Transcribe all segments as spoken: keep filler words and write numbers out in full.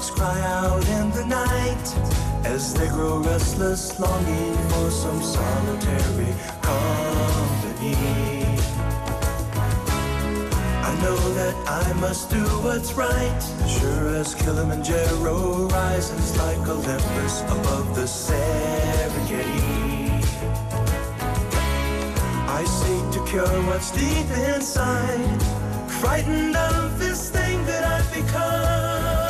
dogs cry out in the night as they grow restless, longing for some solitary company. I know that I must do what's right, sure as Kilimanjaro rises like Olympus above the Serengeti. I seek to cure what's deep inside, frightened of this thing that I've become.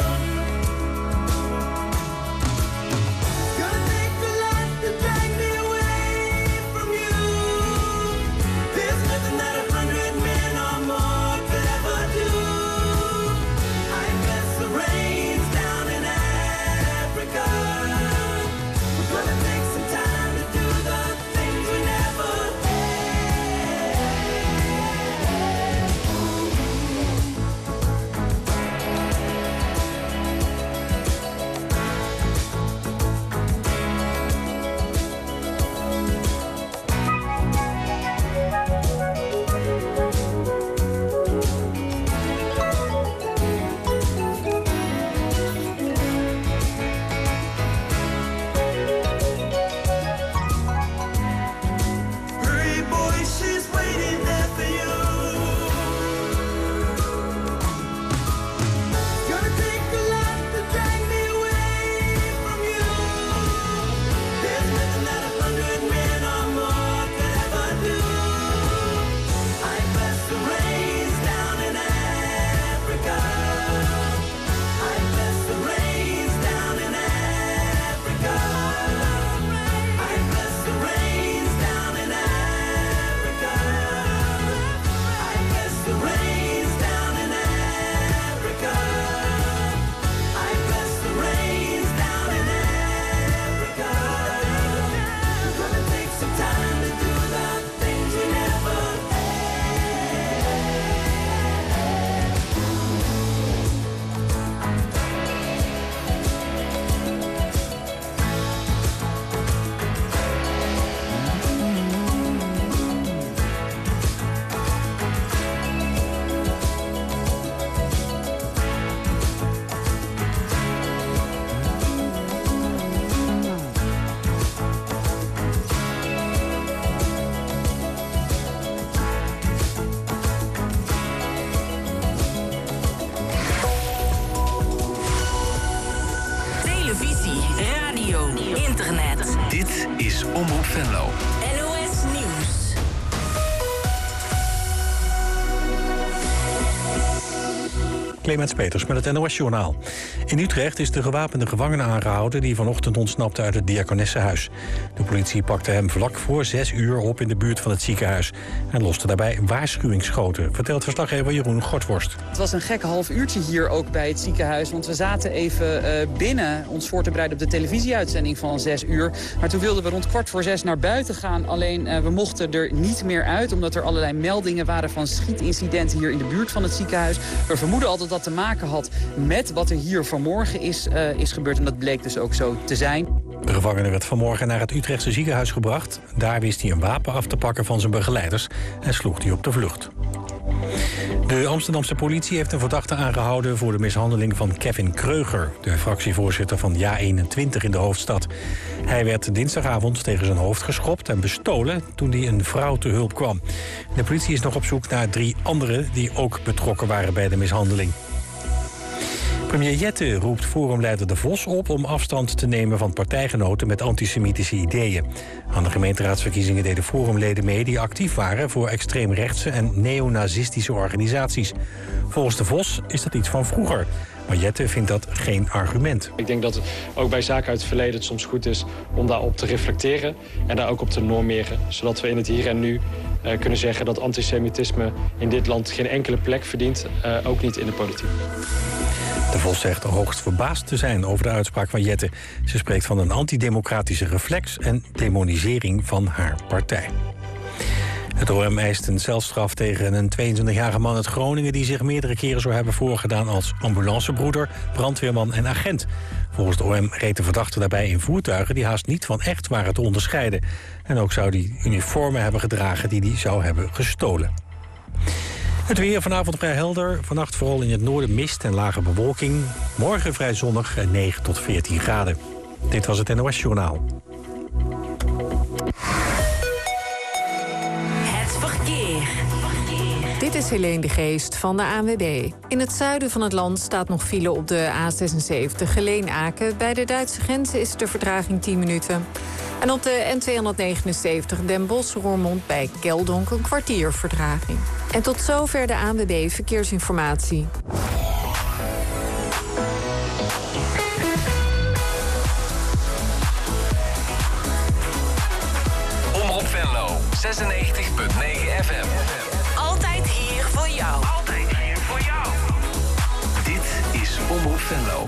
Gonna take a lot to drag me away from you. There's nothing that a hundred men or more could ever do. I bless the rains down in Africa. We're gonna take some time to do the things we never Omroep Venlo. N O S Nieuws. Clemens Peters met het N O S-journaal. In Utrecht is de gewapende gevangene aangehouden die vanochtend ontsnapte uit het Diakonessenhuis. De politie pakte hem vlak voor zes uur op in de buurt van het ziekenhuis en loste daarbij waarschuwingsschoten, vertelt verslaggever Jeroen Gortworst. Het was een gek half uurtje hier ook bij het ziekenhuis, want we zaten even uh, binnen ons voor te bereiden op de televisieuitzending van zes uur. Maar toen wilden we rond kwart voor zes naar buiten gaan, alleen uh, we mochten er niet meer uit, omdat er allerlei meldingen waren van schietincidenten hier in de buurt van het ziekenhuis. We vermoeden al dat dat te maken had met wat er hier vanmorgen is, uh, is gebeurd en dat bleek dus ook zo te zijn. De gevangene werd vanmorgen naar het Utrechtse ziekenhuis gebracht. Daar wist hij een wapen af te pakken van zijn begeleiders en sloeg hij op de vlucht. De Amsterdamse politie heeft een verdachte aangehouden voor de mishandeling van Kevin Kreuger, de fractievoorzitter van Ja eenentwintig in de hoofdstad. Hij werd dinsdagavond tegen zijn hoofd geschopt en bestolen toen hij een vrouw te hulp kwam. De politie is nog op zoek naar drie anderen die ook betrokken waren bij de mishandeling. Premier Jette roept forumleider De Vos op om afstand te nemen van partijgenoten met antisemitische ideeën. Aan de gemeenteraadsverkiezingen deden forumleden mee die actief waren voor extreemrechtse en neonazistische organisaties. Volgens De Vos is dat iets van vroeger. Maar Jette vindt dat geen argument. Ik denk dat het ook bij zaken uit het verleden het soms goed is om daarop te reflecteren en daar ook op te normeren. Zodat we in het hier en nu uh, kunnen zeggen dat antisemitisme in dit land geen enkele plek verdient, uh, ook niet in de politiek. De Vos zegt hoogst verbaasd te zijn over de uitspraak van Jette. Ze spreekt van een antidemocratische reflex en demonisering van haar partij. Het O M eist een celstraf tegen een tweeëntwintigjarige man uit Groningen die zich meerdere keren zou hebben voorgedaan als ambulancebroeder, brandweerman en agent. Volgens het O M reed de verdachte daarbij in voertuigen die haast niet van echt waren te onderscheiden. En ook zou hij uniformen hebben gedragen die hij zou hebben gestolen. Het weer vanavond vrij helder. Vannacht vooral in het noorden mist en lage bewolking. Morgen vrij zonnig en negen tot veertien graden. Dit was het N O S-journaal. Het verkeer. Dit is Helene de Geest van de A N W B. In het zuiden van het land staat nog file op de A zesenzeventig Geleen-Aken. Bij de Duitse grens is de vertraging tien minuten. En op de N tweehonderdnegenenzeventig Den Bosch-Roermond bij Keldonk een kwartier vertraging. En tot zover de A N W B Verkeersinformatie. Omroep Venlo, zesennegentig komma negen F M. Altijd hier voor jou. Altijd hier voor jou. Dit is Omroep Venlo.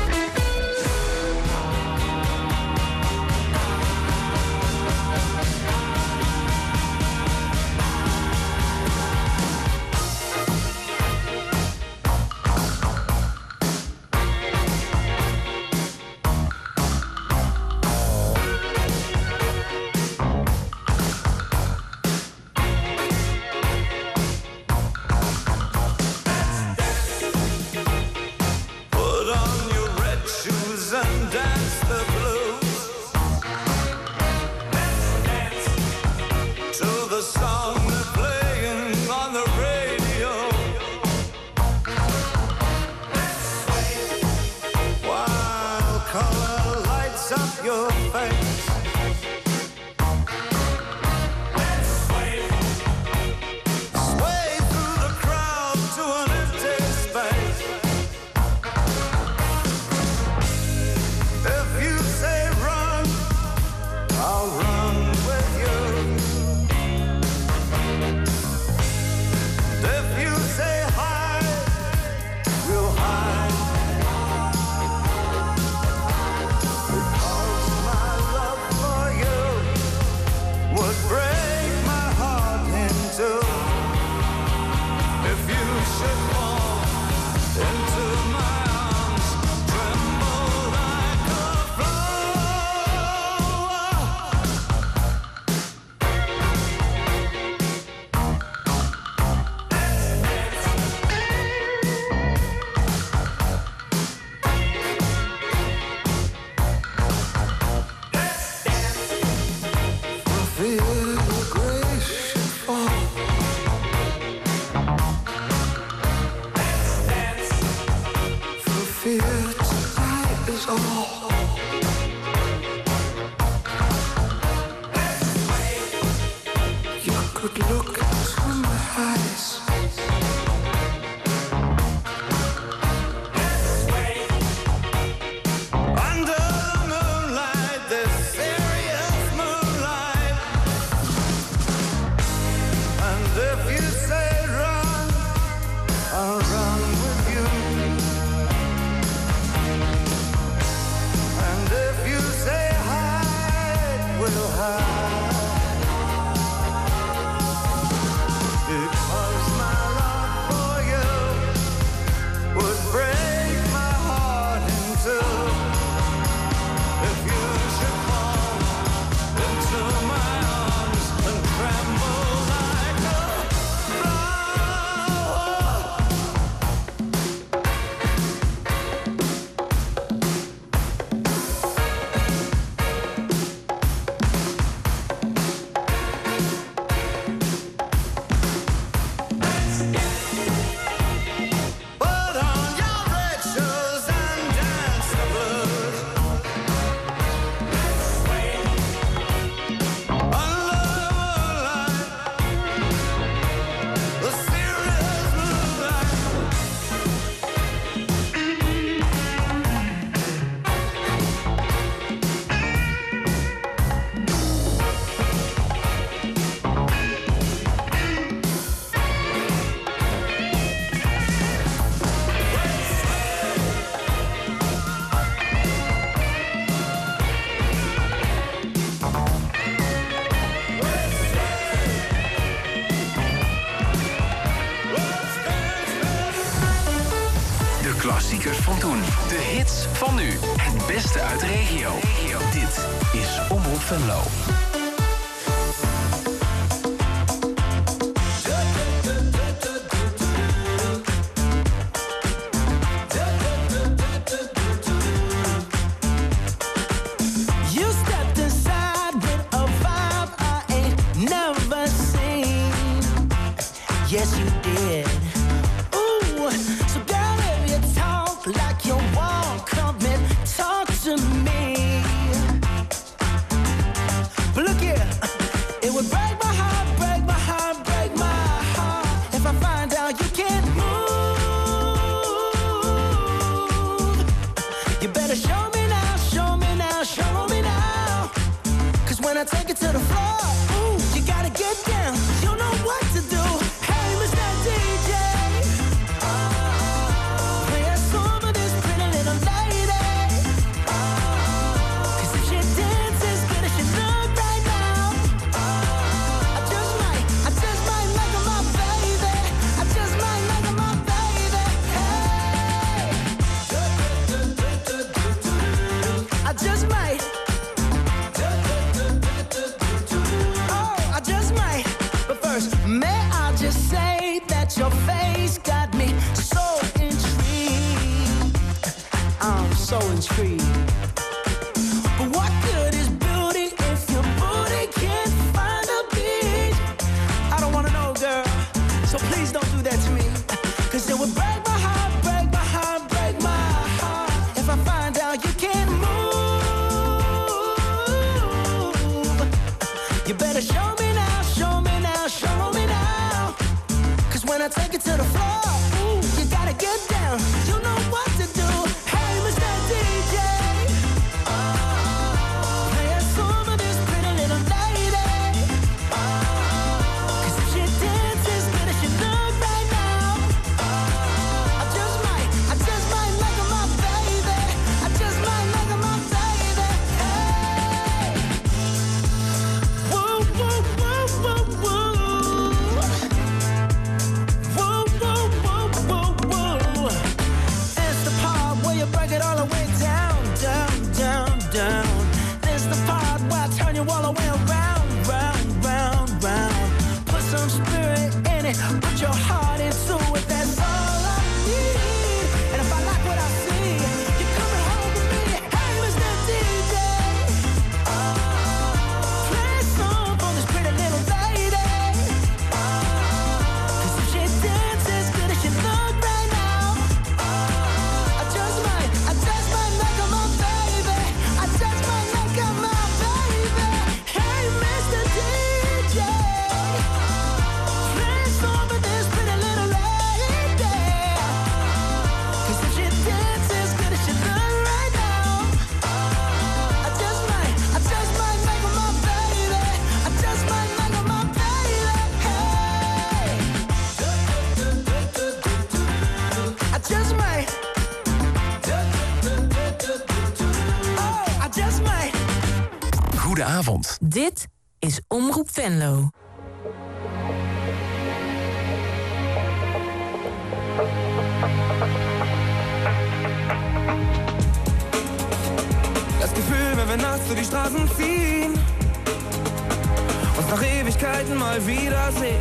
klassiekers van toen. De hits van nu. Het beste uit de regio. Dit is Omroep Venlo. yes you did. Ooh, so girl, if you talk like you want, come and talk to me. But look here, it would break my heart, break my heart, break my heart if I find out you can't move. You better show me now, show me now, show me now. Cause when I take it to the floor, ooh, you gotta get down. You know what to do. Hey, Mister D J, play a song for this pretty little lady. Cause if she dances good as she look right now, I just might, I just might make her my baby. I just might make her my baby. Hey, I just might. Oh, I just might. But first, may I just say that your face got me so intrigued. I'm so intrigued. But what good is beauty if your booty can't find a beat? I don't wanna know, girl, so please don't do that to me. Cause it would break my heart, break my heart, break my heart if I find out you can't move. You better show me now, show me now, show me now. Cause when I take it to the floor, ooh, you gotta get down. You know what to do. Hey, Mister D J, play a song for this pretty little lady. Cause if she dances good as she look right now, I just might, I just might make her my baby. I just might make her my baby. Hey, woo, woo, woo, woo, woo. Woo, woo, woo, woo, woo. It's the part where you break it all the way down, down, down, down. It's the part where I turn you all the way around, round, round, round. Put some spirit in it, put your heart into it. That's all I need. And if I like what I see, you're coming home with me. Hey, Mister D J, play a song for this pretty little lady. Cause if she dances good as she look right now, I just might, I just might make her my baby. I just might make her my baby. Hey, Mister D J, play a song for this pretty little lady. Cause if she dances good as she look right now, I just might, I just might make her my baby. I just might make her my baby. Hey, I just might. Oh, I just might. Goedenavond. Dit is Omroep Venlo. Das Gefühl, wenn wir nachts durch die Straßen ziehen, uns nach Ewigkeiten mal wiedersehen.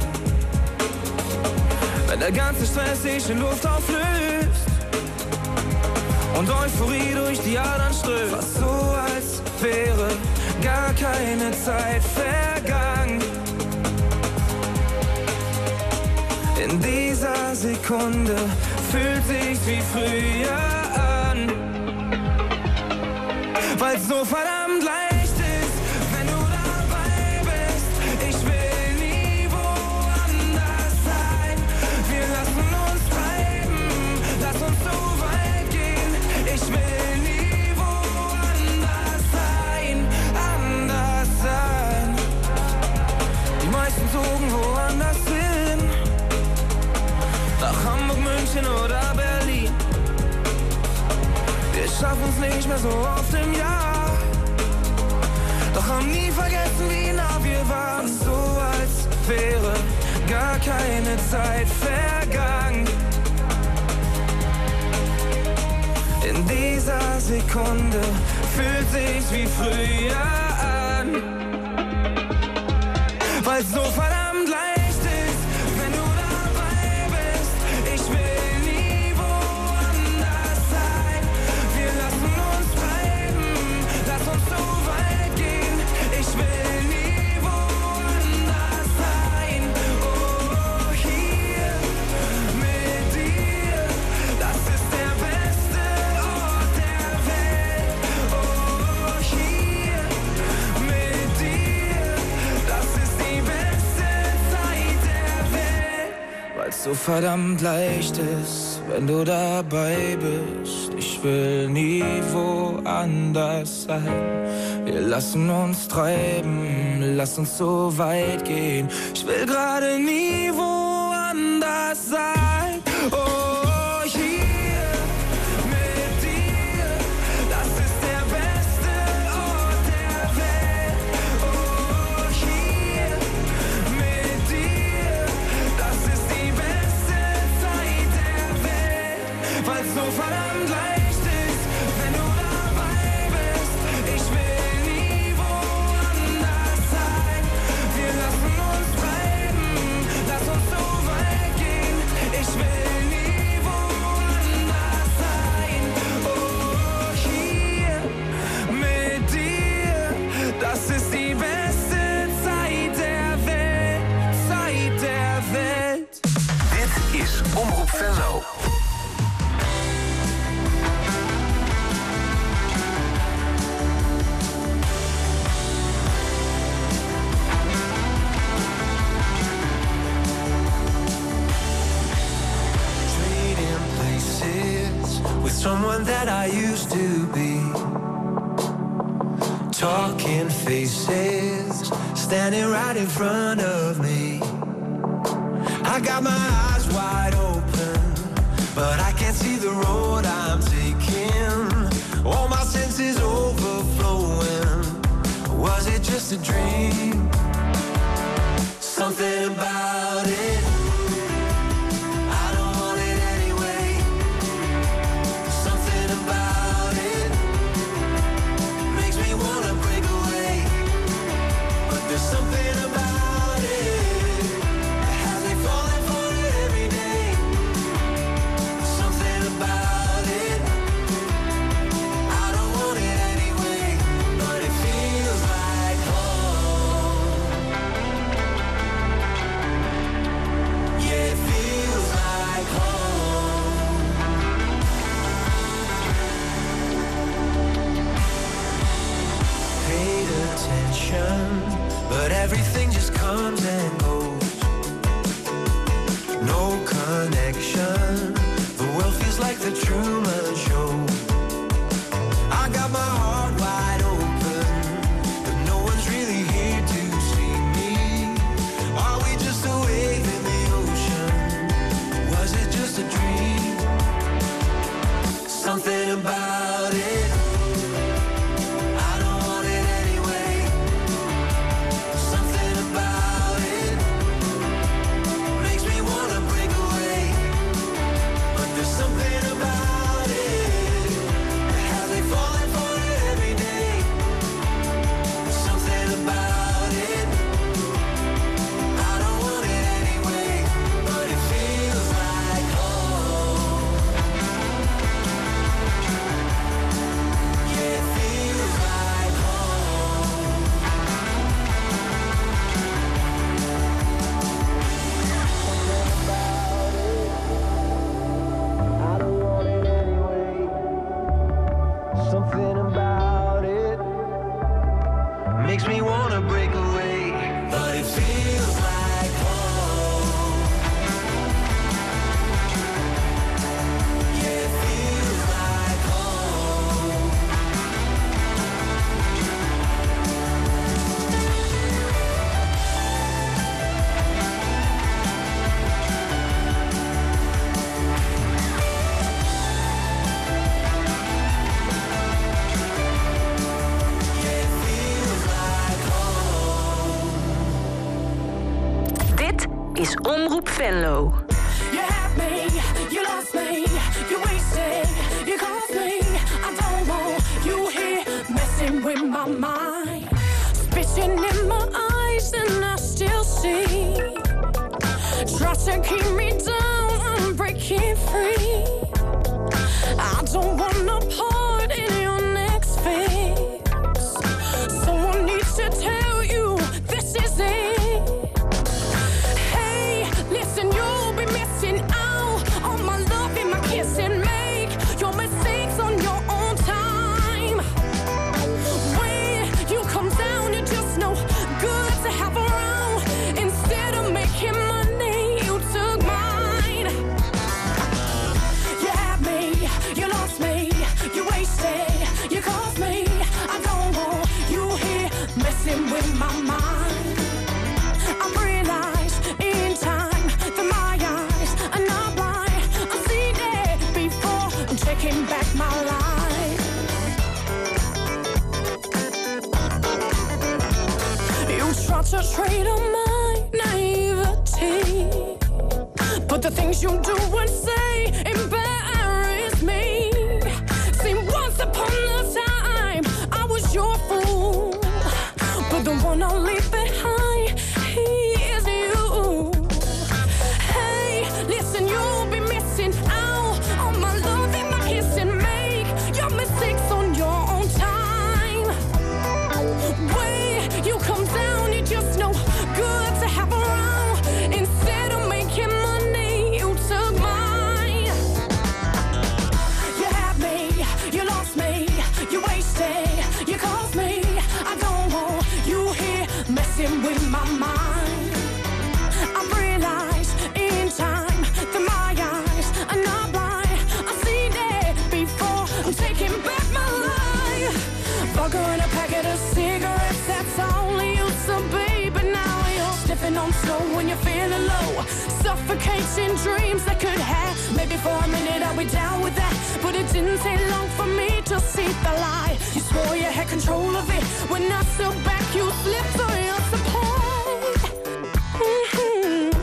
Wenn der ganze Stress sich in Luft auflöst und Euphorie durch die Adern strömt. Fast so, als wäre gar keine Zeit vergangen. In dieser Sekunde fühlt sich's wie früher an. Weil's so verdammt leicht ist, wenn du dabei bist. Ich will nie woanders sein. Wir lassen uns treiben, lass uns so weit gehen. Ich will nie woanders sein, anders sein. Die meisten zogen woanders hin, nach Hamburg, München oder Berlin. Wir schaffen's nicht mehr so oft im Jahr, doch haben nie vergessen, wie nah wir waren. So als wäre gar keine Zeit vergangen. In dieser Sekunde fühlt sich's wie früher an, weil's so verdammt leicht ist, wenn du dabei bist. Ich will nie woanders sein. Wir lassen uns treiben, lass uns so weit gehen. Ich will nie woanders sein. Oh, hier so verdammt leicht ist, wenn du dabei bist. Ich will nie woanders sein. Wir lassen uns treiben, lass uns so weit gehen. Ich will gerade nie woanders sein. Oh, hier mit dir, das ist der beste Ort der Welt. Oh, hier mit dir, das ist die beste Zeit der Welt. Weil's so verdammt leicht ist, wenn du dabei bist. Ich will nie woanders sein. Wir lassen uns treiben, lass uns so weit gehen. Ich will nie woanders sein. Oh, hier mit dir, das ist die beste Zeit der Welt, Zeit der Welt. Dit is Omroep Venlo. Trading places with someone that I used to be. Talking faces standing right in front of me. I got my eyes wide open, but I can't see the road I'm taking. All my senses overflowing. Was it just a dream? Something about it, I don't want it anyway. Something about it makes me wanna break away. But there's something about it that has me falling for it every day. Something about it, I don't want it anyway. But it feels like home. Yeah, it feels like home. Paid attention, but everything just comes and goes. No connection, the world feels like the Truman Show. I got my heart wide open, but no one's really here to see me. Are we just a wave in the ocean? Was it just a dream? Something about it, I don't want it anyway. Something about it makes me wanna break away. But there's something about it that has me falling for it every day. Something about it, I don't want it anyway. But it feels like home. Yeah, it feels like home. Something about it makes me wanna break away, but it feels like home. Yeah, it feels like home. Yeah, it feels like home. Dit is Omroep Venlo. You had me, you lost me, you wasted, you cost me. I don't want you here messing with my mind. Spitting in my eyes and I still see. Try to keep me down, I'm breaking free. I don't want no part in your next fix. Someone needs to tell you this is it. Hey, listen, you'll be trade on my naivety. But the things you do and say embarrass me. See, once upon a time, I was your fool. But the one I'll leave behind, he is you. Hey, listen, you'll be missing out on my love and my kissing. Make your mistakes on your own time. Way you come down, you're just no good to have around. Instead of making money, you took mine. You had me, you lost me, you wasted, you caused me. I don't want you here messing with my mind. I've realized in time that my eyes are not blind. I've seen it before, I'm taking back my life. Vodka and a packet of cigarettes, that's all you used to be. But now you're sniffing on slow when you're feeling low. Suffocating dreams that could have. Maybe for a minute I'll be down with that. But it didn't take long for me to see the lie. You swore you had control of it. When I stood back, you slipped on your supply. Mm-hmm.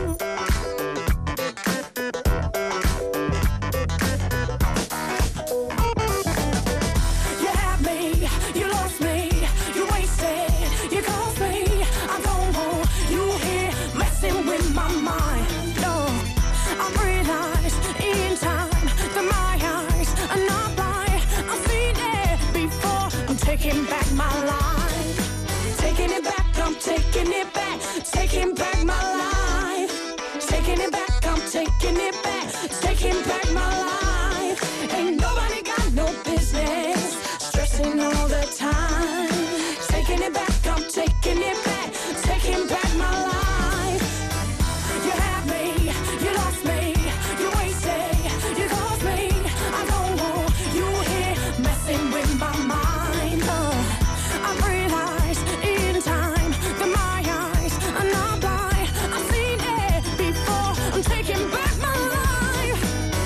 You had me, you lost me, you wasted, you caused me. I don't want you here messing with my mind. No, I've realized in time that my eyes are not blind. I've seen it before, I'm taking back my life. Taking it back, I'm taking it back. Taking back my life. Taking it back, I'm taking it back. Taking back my life. Ain't nobody got no business stressing all the time. Taking it back, I'm taking it back. Taking back my life. You had me, you lost me, you wasted, you caused me. I don't want you here messing with my mind. Uh, I've realized in time that my eyes are not blind. I've seen it before, I'm taking back my life.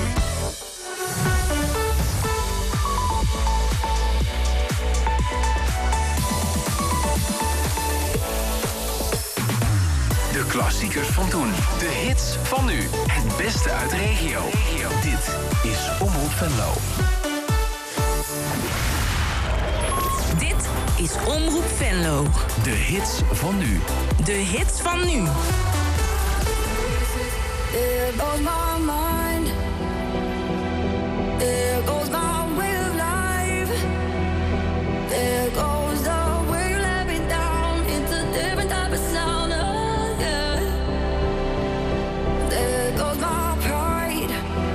De klassiekers van toen. De hits van nu. Het beste uit de regio. Dit is Omroep Venlo. Dit is Omroep Venlo. De hits van nu. De hits van nu. There goes my mind. There goes my way of life. There goes the way you let me down. It's a different type of sound. Oh, yeah. There goes my pride.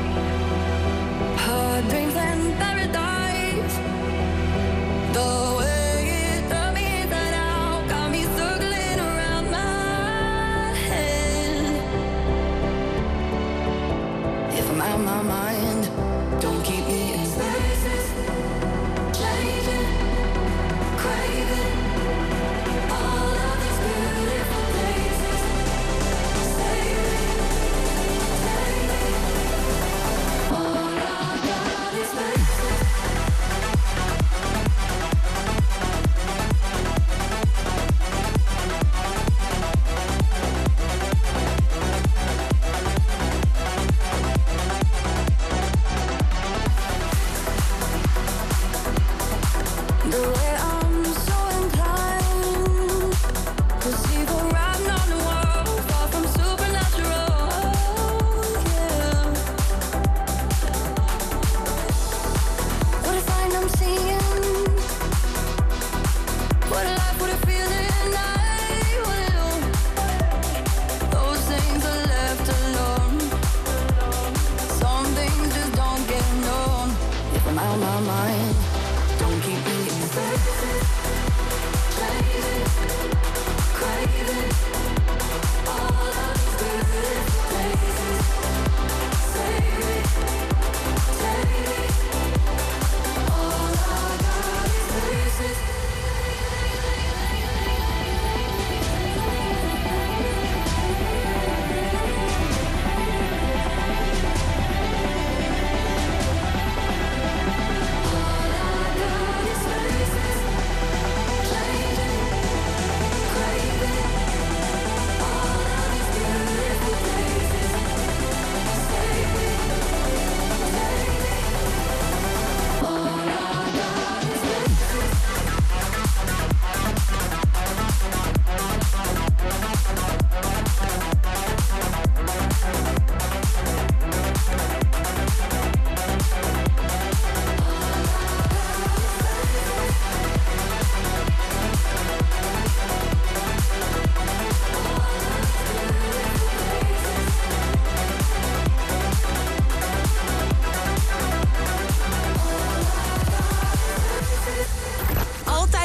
Her dreams and paradise. The way it turned me inside out got me circling around my head. If I'm out of my mind, don't keep me in spaces, changing, craving all of these beautiful places. Save me, take me. All I got is spaces.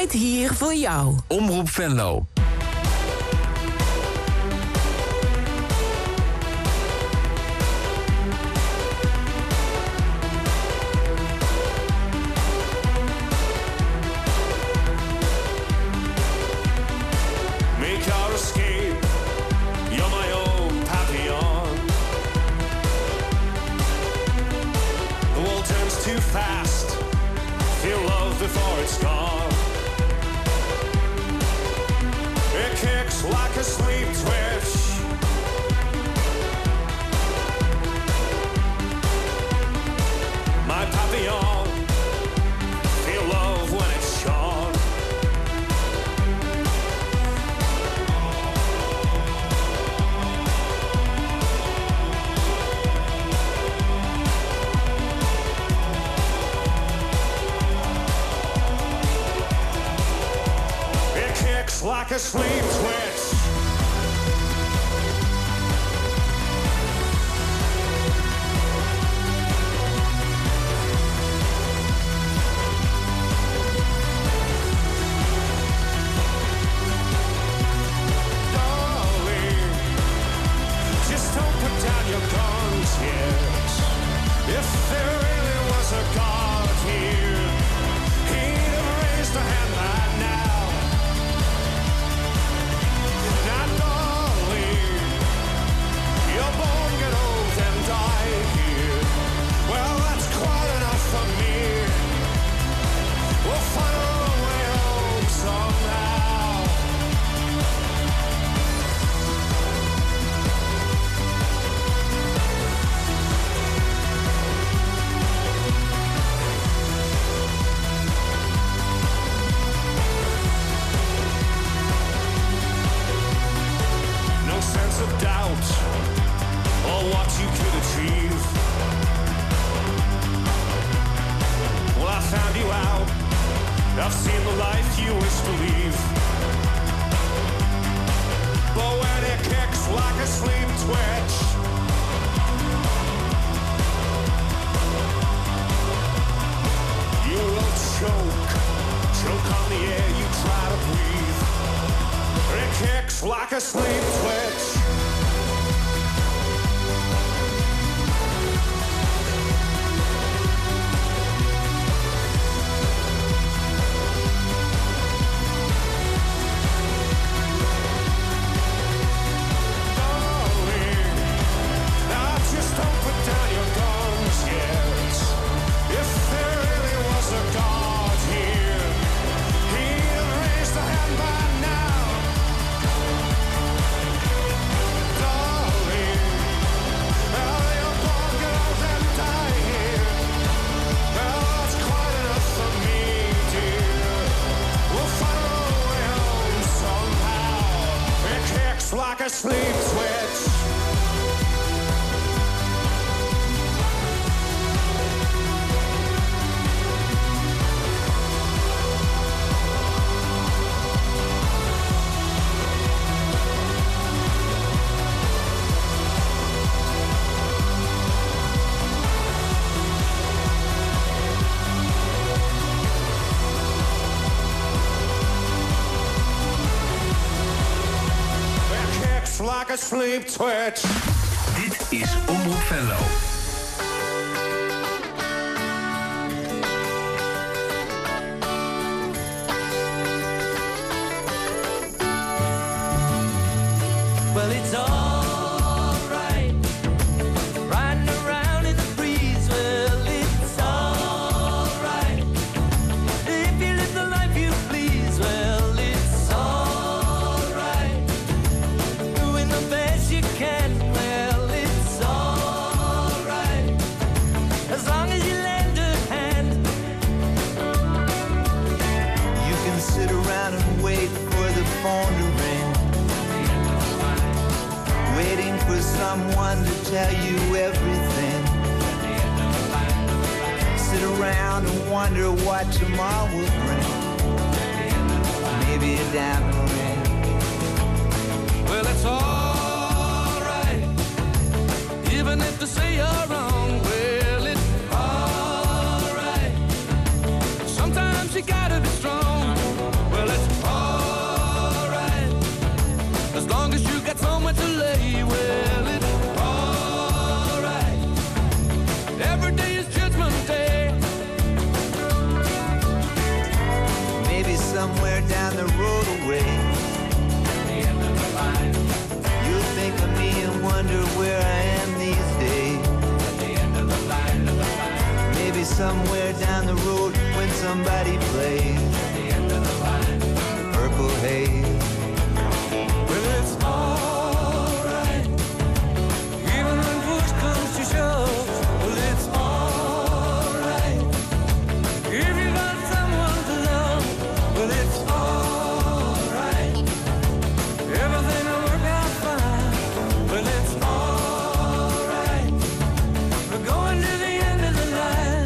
zit hier voor jou. Omroep Venlo. Make your escape, you're my own papillon. The world turns too fast, feel love before it's gone. It kicks like a sleep twitch. My papillon, feel love when it's gone. Like a sleep twitch. Darling, just don't put down your guns yet. If there really was a God here, he'd have raised a hand by now. Of doubt or what you could achieve. Well, I found you out. I've seen the life you wish to leave. But when it kicks like a sleep twitch, you will choke, choke on the air you try to breathe. It kicks like a sleep twitch. Like a sleep twitch. Like a sleep twitch. Dit is Omroep Venlo. Well, it's all right, riding around in the breeze. Well, it's all right, if you live the life you please. Well, it's all right, doing the best you can. Well, it's all right, as long as you lend a hand. You can sit around and wait for the phone to ring, waiting for someone to tell you everything. Sit around and wonder what tomorrow will bring. Maybe a diamond ring. Well, it's all right, even if they say you're wrong. Well, it's all right, sometimes you gotta be strong. somewhere down the road when somebody plays the end of the line, the purple haze. Well, it's alright, even when push comes to shove. Well, it's alright, if you got someone to love. Well, it's alright, everything will work out fine. Well, it's alright, we're going to the end of the line.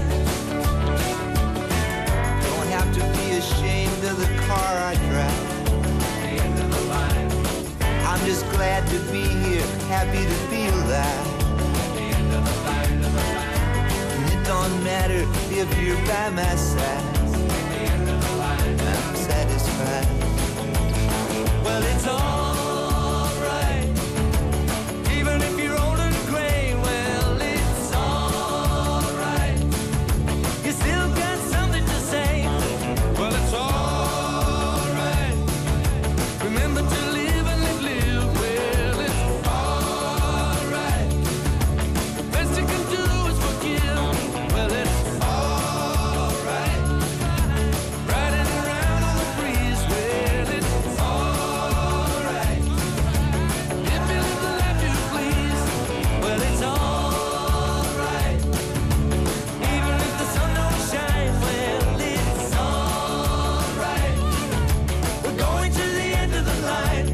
Don't have to be ashamed of the car I drive. The end of the line. I'm just glad to be here, happy to be alive. The end of the line, of the line. And it don't matter if you're by my side. The end of the line, I'm satisfied. Well, it's alright, even if you're old and gray. Well, it's alright, you still got something to say. Well, it's alright, remember to live and live, live. Well, it's alright, the best you can do is forgive. Well, it's alright, riding around on the breeze. Well, it's alright, if you live the life you please. Well, it's alright, even if the sun don't shine. Well, it's alright, we're going to the end of the line.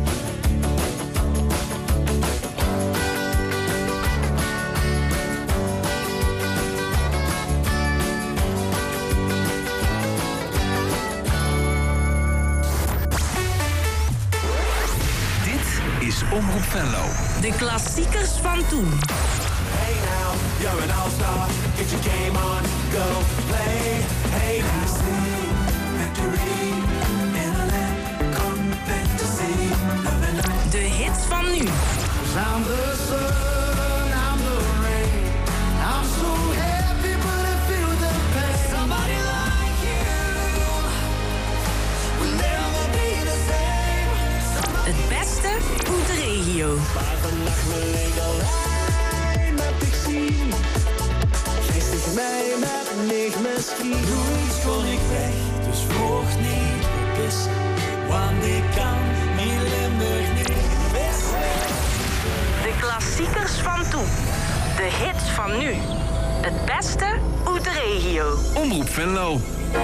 Dit is Omroep Venlo. De klassiekers van toen. Hey now, you're an all-star. Get your game on, go play. Hey now, see victory in a land come fantasy. De hits van nu. I'm the sun, I'm the rain. I'm so happy, but I feel the pain. Somebody like you will never be the same. Het beste uit de regio. Maar vannacht mijn Lego lijn met ik zien. Geestig mij met niks misschien. Doe iets kon ik weg, dus vroeg niet is. Want ik kan niet Limburg niet missen. De klassiekers van toen. De hits van nu. Het beste uit de regio. Omroep Venlo.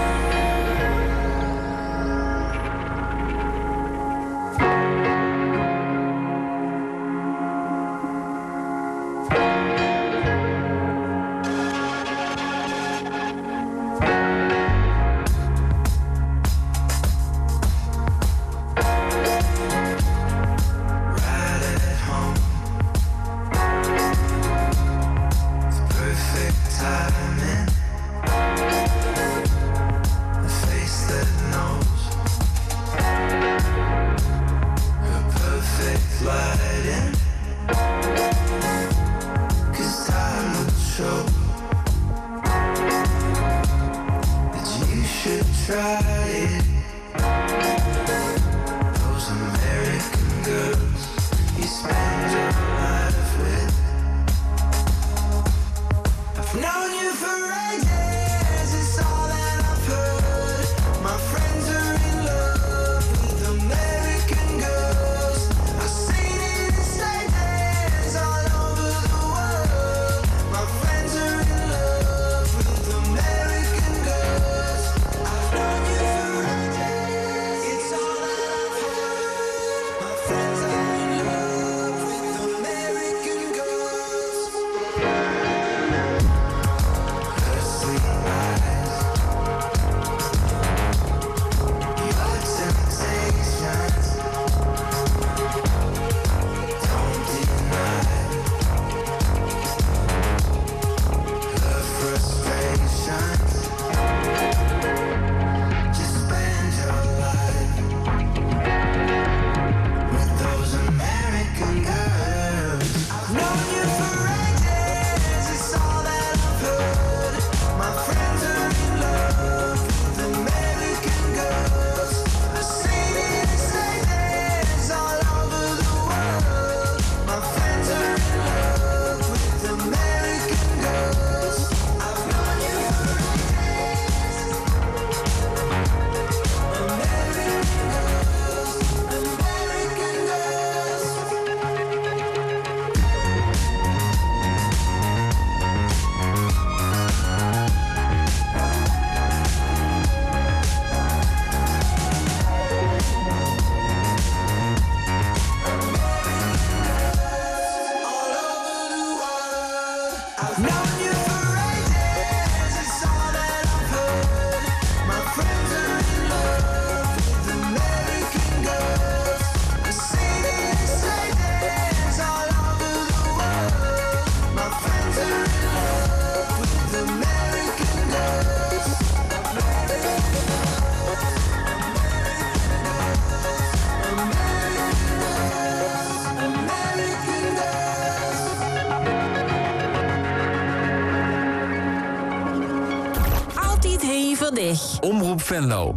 Right at home, it's perfect timing. A face that knows her perfect lighting. 'Cause time will show that you should try it. Those American girls you spend your life with. I've known you for ages, it's all that I've heard. My friends are in love with American girls. I've seen it in stages all over the world. My friends are in love with American girls. I've known you for ages, it's all that I've heard. My friends are in love with American girls. Omroep Venlo.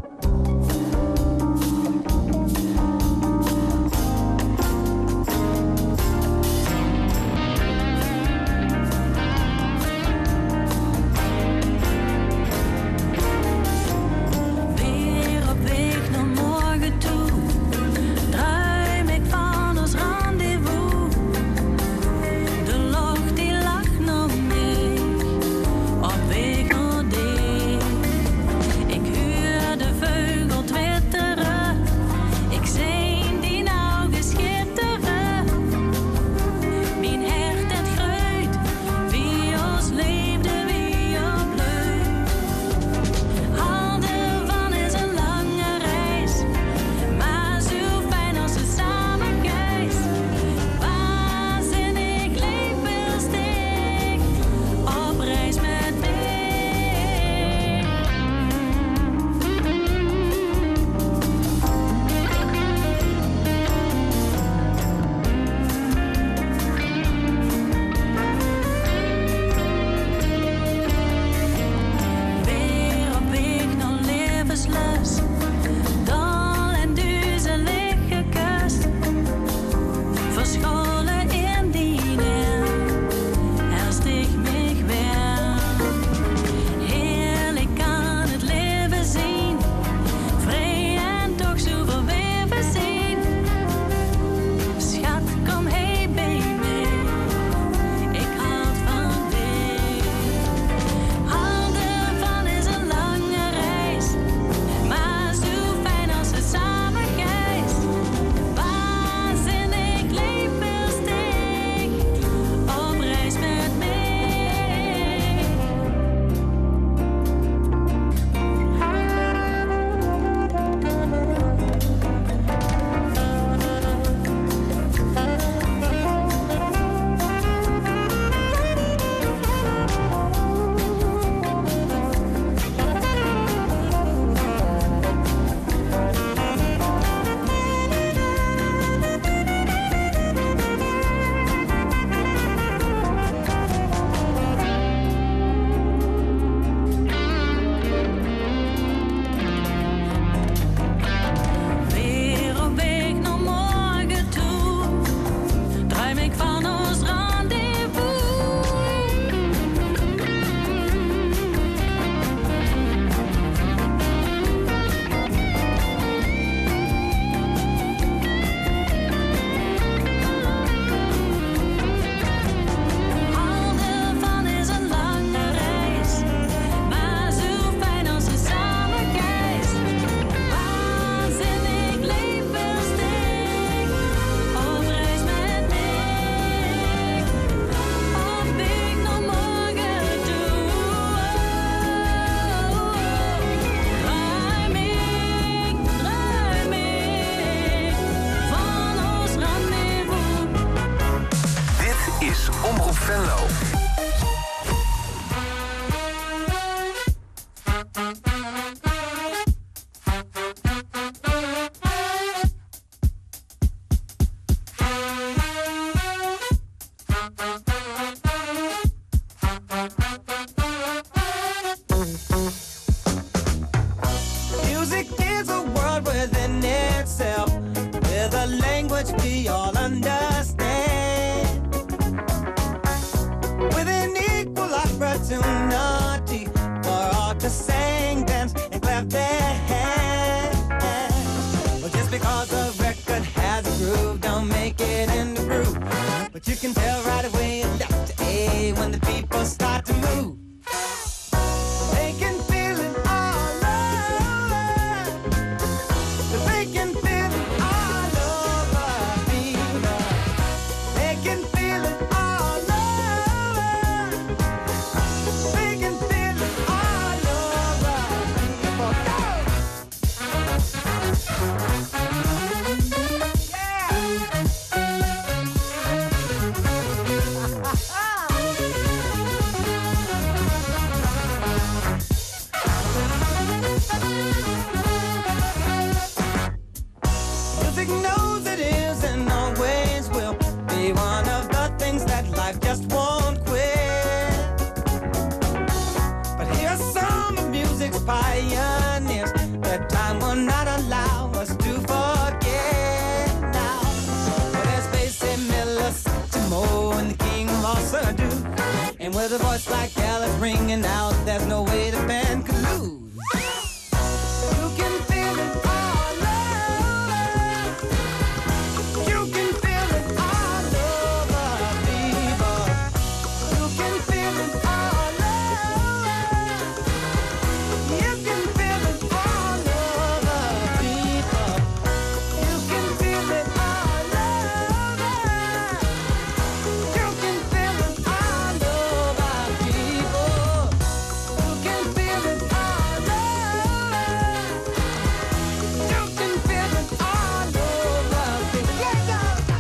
With a voice like Alice ringing out, there's no way the band could lose. You can feel it all over. You can feel it all over, people. You can feel it all over. You can feel it all over, people. You can feel it all over. You can feel it all over, people. You can feel it all over. You can feel it all over, people. Yeah, go, go.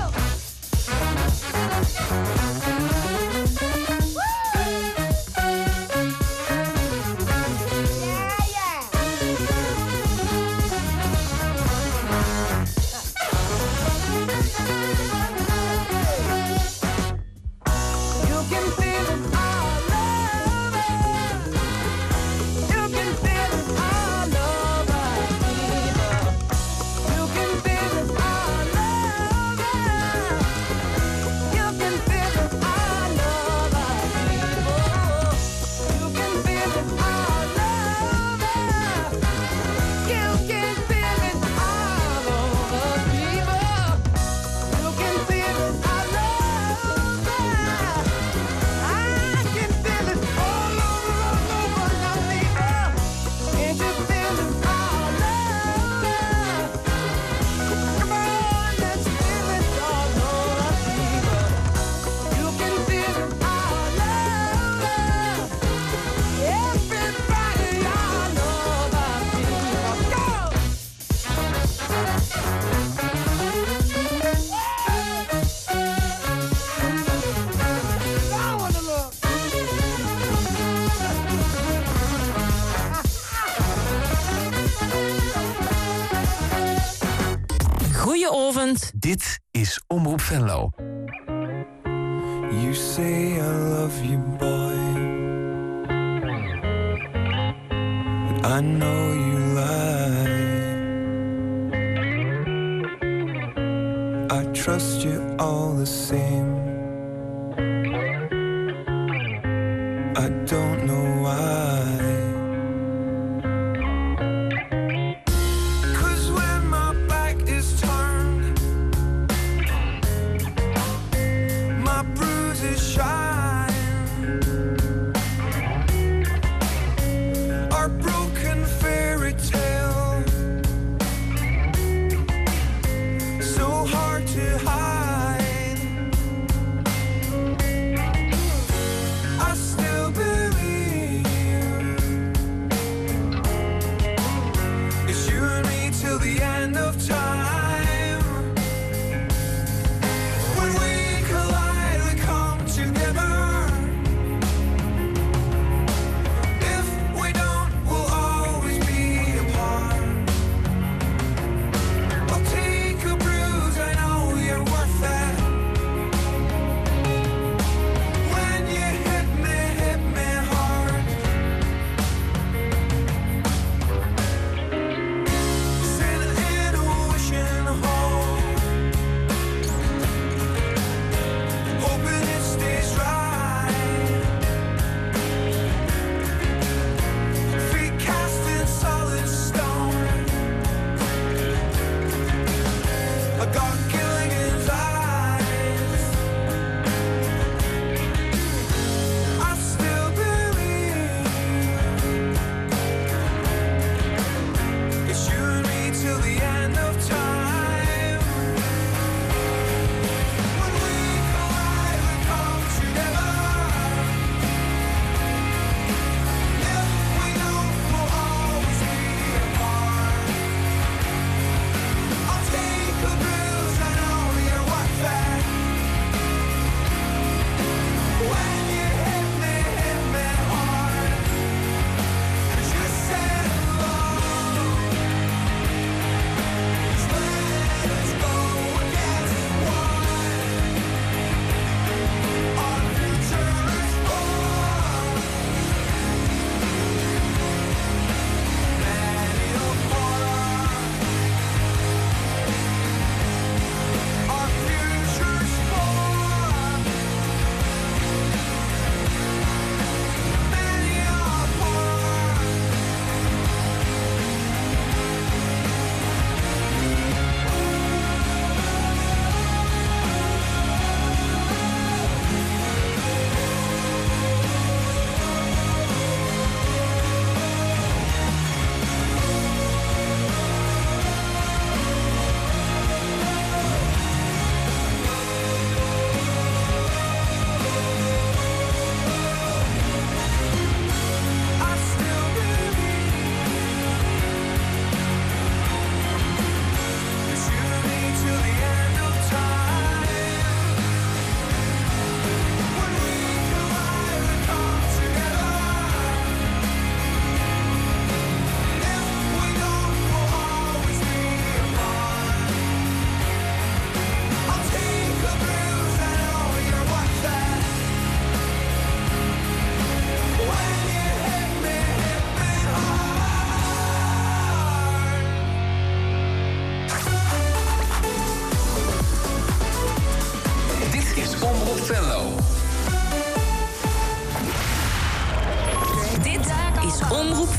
Yeah, You can feel it all over. You can feel it all over, people. You can feel it all over. You can feel it all over, people. You can feel it all over. You can feel it all over, people. You can feel it all over. I can feel it all over, all over now, people. Can't you feel it all over? Come on, let's feel it all over, people. You can feel it all over. Everybody all over, people. Go! I wanna look. Goedenavond. Dit is Omroep Venlo. You say I love you, boy, but I know you lie. I trust you all the same. I don't know why. 'Cause when my back is turned, my bruises shine. Our broken fairy tale, so hard to hide. I still believe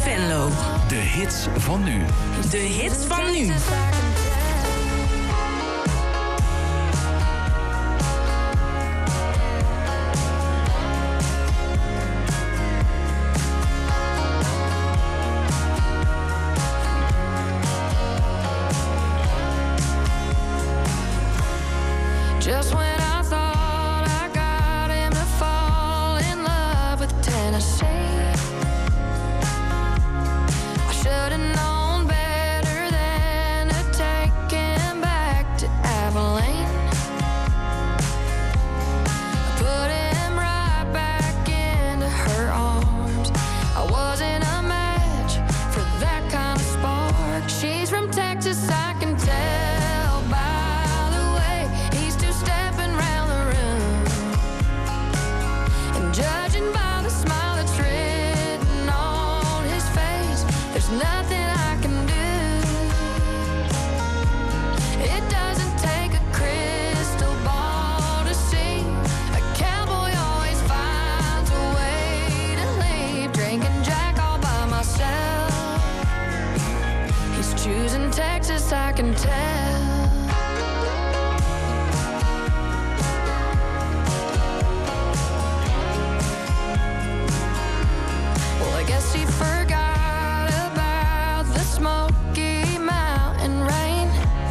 Venlo. De hits van nu. De hits van nu. Just when I thought I got him to fall in love with Tennessee, I should've known better than to take him back to Abilene. I put him right back into her arms. I wasn't a match for that kind of spark. She's from Texas, I can tell by the way he's two-stepping round the room. And judging by the smile that's written on his face, there's nothing I can do. It doesn't take a crystal ball to see a cowboy always finds a way to leave. Drinking Jack all by myself. He's choosing Texas, I can tell. Well, I guess he forgot about the Smoky Mountain rain,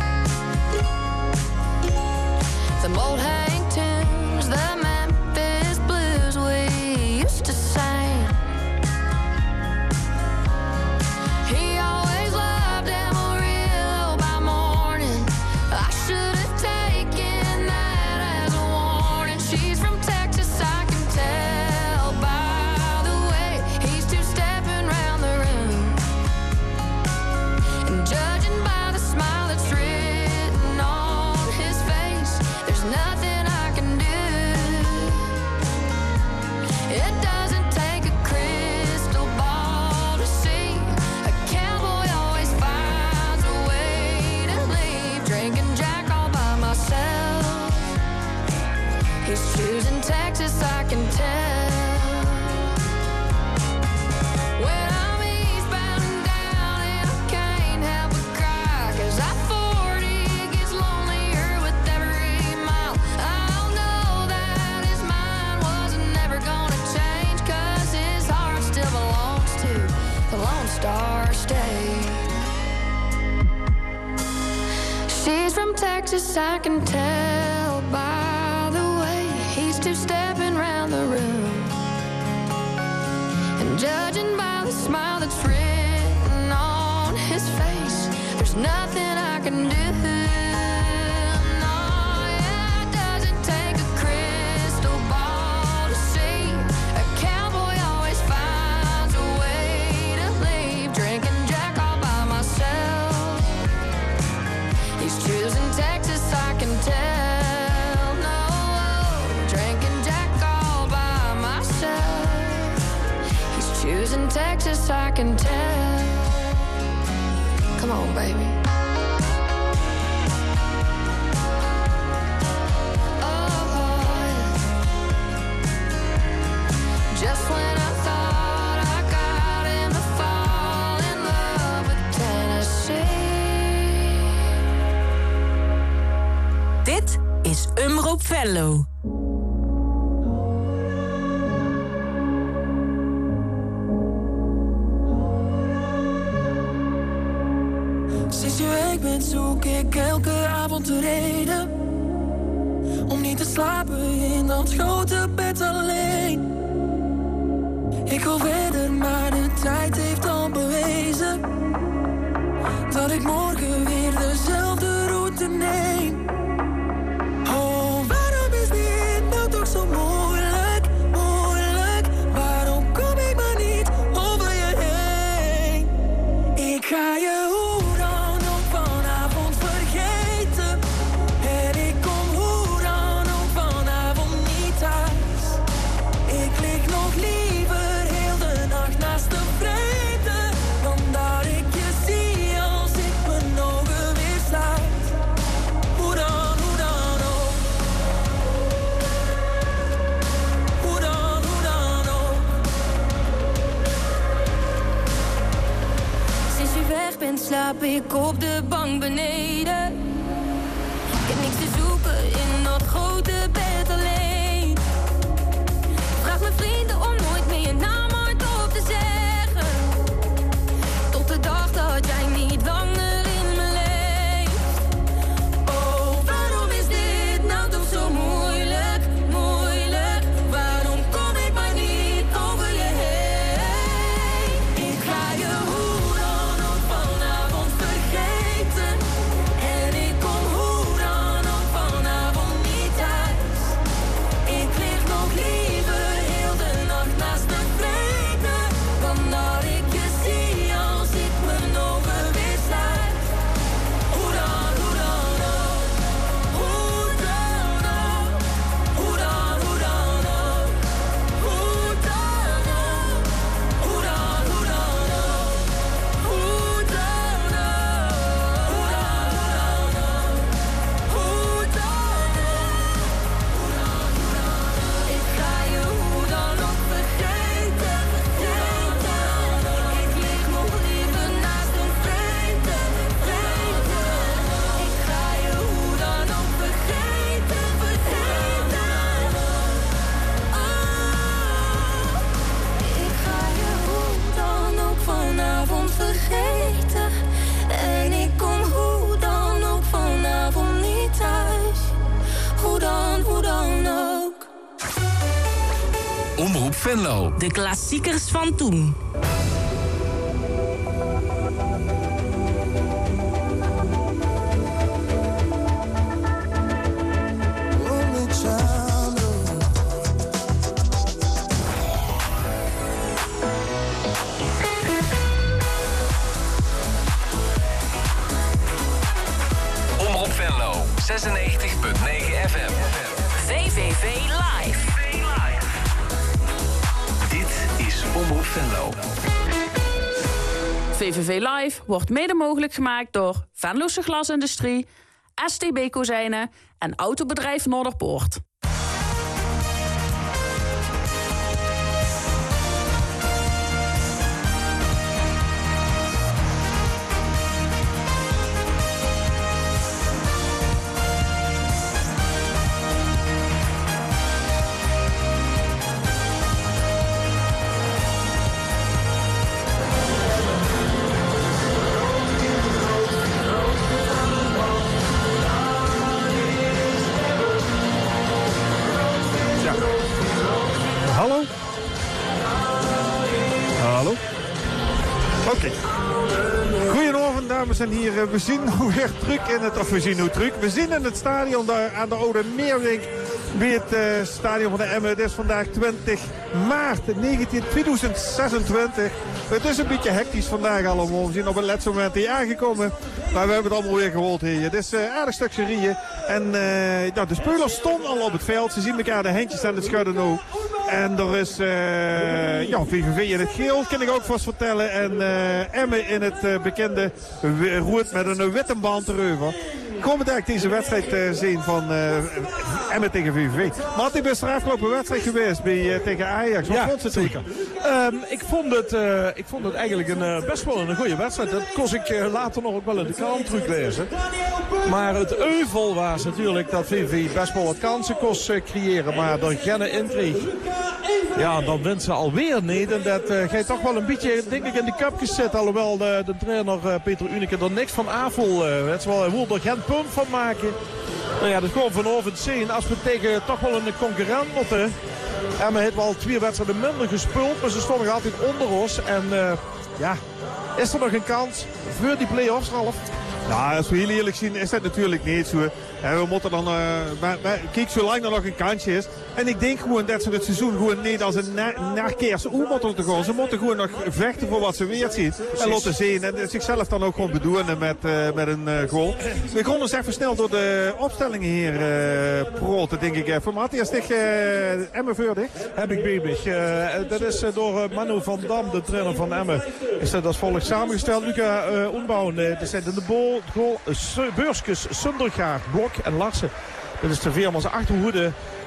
the old hang tunes, the Memphis blues we used to sing. He always loved Amarillo by morning. I should have taken that as a warning. She's from Texas, I can tell by the way he's two-stepping round the room. And judging by the smile that's written on his face, there's nothing I can do. It doesn't take a crystal ball to see a cowboy always finds a way to leave. Drinking Jack all by myself. He's choosing Texas, I can tell. When I'm eastbound and down and I can't help but cry, 'cause I forty gets lonelier with every mile. I'll know that his mind wasn't never gonna change, 'cause his heart still belongs to the Lone Star State. She's from Texas, I can tell by the way he's two-stepping round the room. And judging by the smile that's written on his face, there's nothing I can do. No, yeah, it doesn't take a crystal ball to see a cowboy always finds a way to leave. Drinking Jack all by myself. He's choosing Texas, I can tell. No, drinking Jack all by myself. He's choosing Texas, I can tell. Come on, baby. Oh, yeah. Just when I thought I got him to fall in love with Tennessee. Dit is Omroep Venlo. Sinds je weg bent zoek ik elke avond de reden om niet te slapen in dat grote bed alleen. Ik wil verder, maar de tijd heeft al bewezen dat ik morgen weer dezelfde route neem. Oh, waarom is dit nou toch zo moeilijk, moeilijk? Waarom kom ik maar niet over je heen? Ik ga je hoe dan ook vanavond vergeten. En ik kom hoe dan ook vanavond niet thuis. Ik lig nog liever heel de slaap ik op de bank beneden. Ik heb niks te zoeken in dat grote bed alleen. Vraag mijn vrienden om nooit meer je naam hardop te zeggen. Tot de dag dat jij niet langer in me leeft. Oh, waarom is dit nou toch zo moeilijk, moeilijk? Waarom kom ik maar niet over je heen? Ik ga je hoe dan ook vanavond vergeten. En ik kom hoe dan ook vanavond niet thuis. Ik lig nog liever heel de nacht naast de vreten dan dat ik je zie als ik mijn ogen weer sluit. Hoe dan, hoe dan ook, hoe dan ook, hoe dan, hoe dan ook, hoe dan ook, hoe dan, hoe dan ook, hoe dan ook, hoe dan, hoe dan ook, hoe dan ook. Ik ga je hoe dan ook vergeten, vergeten. Ik lig nog liever naast een vreemde, vreemde. Ik ga je hoe dan ook vergeten, vergeten. Oh, ik ga je hoe dan ook vanavond vergeten. En ik kom hoe dan ook vanavond niet thuis. Hoe dan, hoe dan ook. Omroep Venlo. De klassiekers van toen. Omroep Venlo, zesennegentig komma negen F M. V V V Live. Dit is Omroep Venlo. V V V Live wordt mede mogelijk gemaakt door Venlose Glasindustrie, S T B Kozijnen en Autobedrijf Noorderpoort. Hallo? Hallo? Oké. Okay. Goedenavond, dames en heren. We zien hoe weer druk in het... Of we zien hoe druk. We zien in het stadion daar aan de Oude Meerwijk bij het uh, stadion van de Emmen. Het is vandaag twintig maart negentien, tweeduizend zesentwintig. Het is een beetje hectisch vandaag allemaal. We zijn op het laatste moment hier aangekomen. Maar we hebben het allemaal weer gehoord hier. Het is een uh, aardig stukje rieën. En uh, ja, de spelers stonden al op het veld. Ze zien elkaar de handjes aan het schudden ook. En er is uh, ja, V V V in het geel, kan ik ook vast vertellen. En uh, Emmen in het uh, bekende rood met een witte band erover. Komen daar deze wedstrijd uh, zien van uh, Emmen tegen V V V. Martin, is er afgelopen wedstrijd geweest bij, uh, tegen Ajax? Wat ja, vond het zeker. Um, ik, vond het, uh, ik vond het eigenlijk een, uh, best wel een goede wedstrijd. Dat kost ik uh, later nog ook wel in de krant teruglezen. Maar het euvel was natuurlijk dat V V V best wel wat kansen kost uh, creëren. Maar door geen intrigue. Ja, dan wint ze alweer niet. En dat uh, gaat toch wel een beetje, denk ik, in de cupjes zitten. Alhoewel de, de trainer uh, Peter Unike er niks van aanvoelt. Uh, het is wel, hij wil er geen punt van maken. Nou ja, dat gewoon vanavond zien. Als we tegen toch wel een concurrent moeten. Emmen heeft wel twee wedstrijden minder gespeeld. Maar ze stonden nog altijd onder ons. En uh, ja, is er nog een kans voor die play-offs, Ralf? Nou, als we heel eerlijk zien is dat natuurlijk niet zo. En we moeten dan, uh, maar, maar kijk, zolang er nog een kansje is. En ik denk gewoon dat ze het seizoen gewoon niet als een na nakeers hoe moeten te gaan. Ze moeten gewoon nog vechten voor wat ze weer zien. En laten zien. En zichzelf dan ook gewoon bedoelen met, uh, met een uh, goal. We gaan dus even snel door de opstellingen hier uh, proten, denk ik even. Matthias, dig uh, Emmen voor dich? Heb ik bezig. Uh, dat is uh, door uh, Manu van Dam, de trainer van Emmen. Is dat als volgt samengesteld. Luca uh, Oenbouwen, uh, er zijn in de bol, goal, uh, Beurskes, Sundergaard, Blok en Larsen. Dat is de Veermans achterhoede.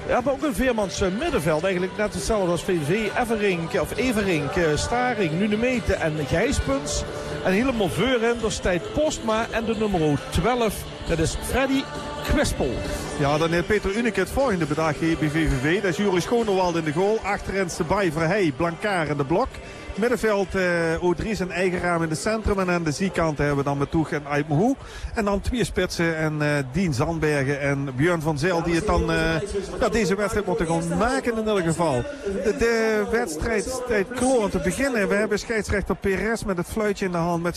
We hebben ook een Veermans uh, middenveld. Eigenlijk net hetzelfde als V V V. Everink, of Everink, uh, Staring, Nunemeten en Gijspuns. En helemaal voorin, daar staat Postma en de nummer twaalf. Dat is Freddy Kwispel. Ja, dan heeft Peter Uneke het volgende bedrag bij V V V. Dat is Joris Schonewald in de goal. Achterin Sebaai Verheij, Blankaar in de blok. Middenveld uh, Odries en Eigenraam in het centrum. En aan de zijkant hebben we dan Metoeg en Aipmoe. En dan twee spitsen en uh, Dien Zandbergen en Björn van Zijl. Die het dan uh, ja, deze wedstrijd moeten gaan maken in elk geval. De, de wedstrijd staat klaar te beginnen. We hebben scheidsrechter Perez met het fluitje in de hand. Met